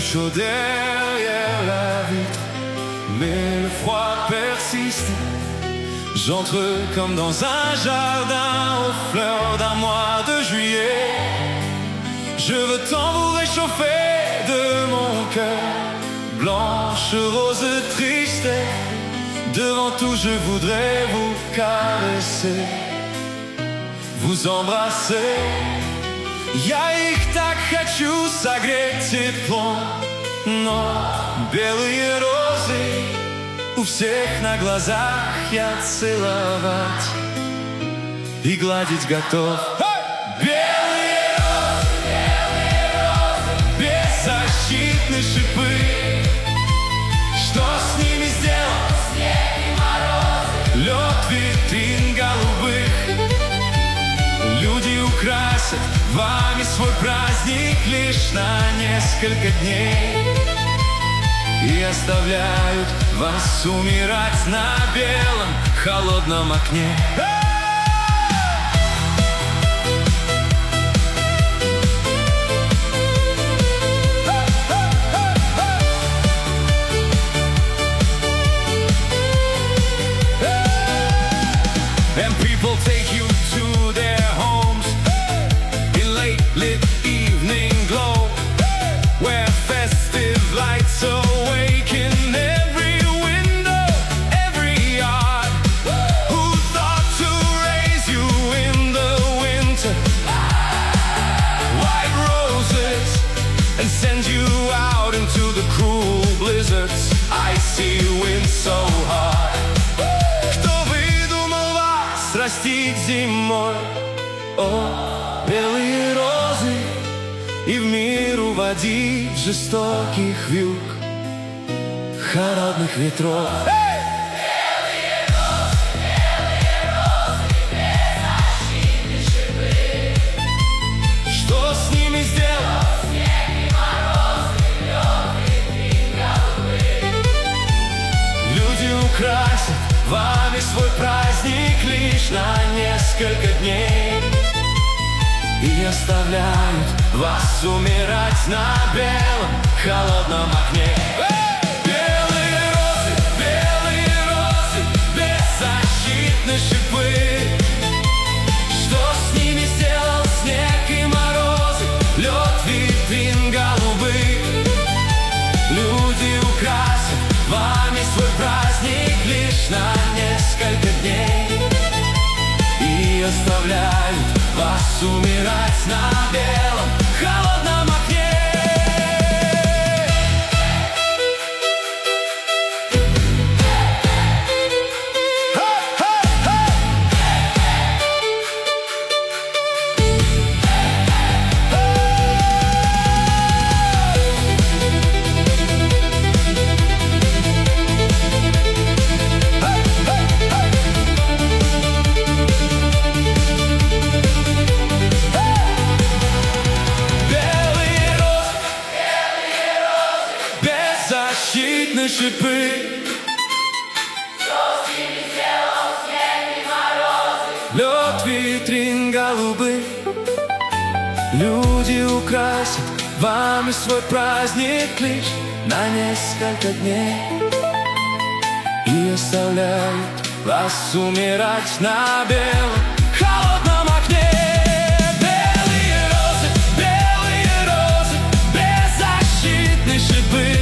chaud derrière la vitre, mais le froid persiste. J'entre comme dans un jardin aux fleurs d'un mois de juillet. Je veux tant vous réchauffer de mon cœur, blanche, rose, triste. Devant tout je voudrais vous caresser, vous embrasser. Я их так хочу согреть теплом, но белые розы у всех на глазах я целовать и гладить готов. Белые розы, беззащитные шипы. Что с ними сделал снег и морозы? Лед витрин голубых. Люди украсят вами свой праздник лишь на несколько дней и оставляют вас умирать на белом холодном окне. And people take you to their homes in late lit evening glow, where festive lights awaken every window, every yard. Who thought to raise you in the winter? White roses, and send you out into the cruel blizzards. Icy wind so hard. Растить зимой, о, белые розы, и в мир уводить жестоких вьюг, холодных ветров. Белые розы, беззащитные шипы. Что с ними сделал снег и морозы? Лед витрин голубых. Люди украсят вами свой праздник лишь на несколько дней и оставляют вас умирать на белом холодном окне. Белые розы, беззащитные шипы. Что с ними сделал снег и морозы? Лед витрин голубых. Люди украсят вами свой праздник лишь на несколько дней и оставляют вас умирать на белом холодном окне. Защитные шипы. Что с ними сделал снег и морозы? Лед витрин голубых. Люди украсят вами свой праздник лишь на несколько дней и оставляют вас умирать на белом холодном окне. Белые розы, беззащитные шипы.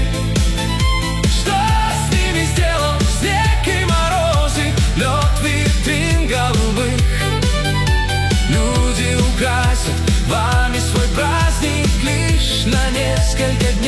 Украсят вами свой праздник лишь на несколько дней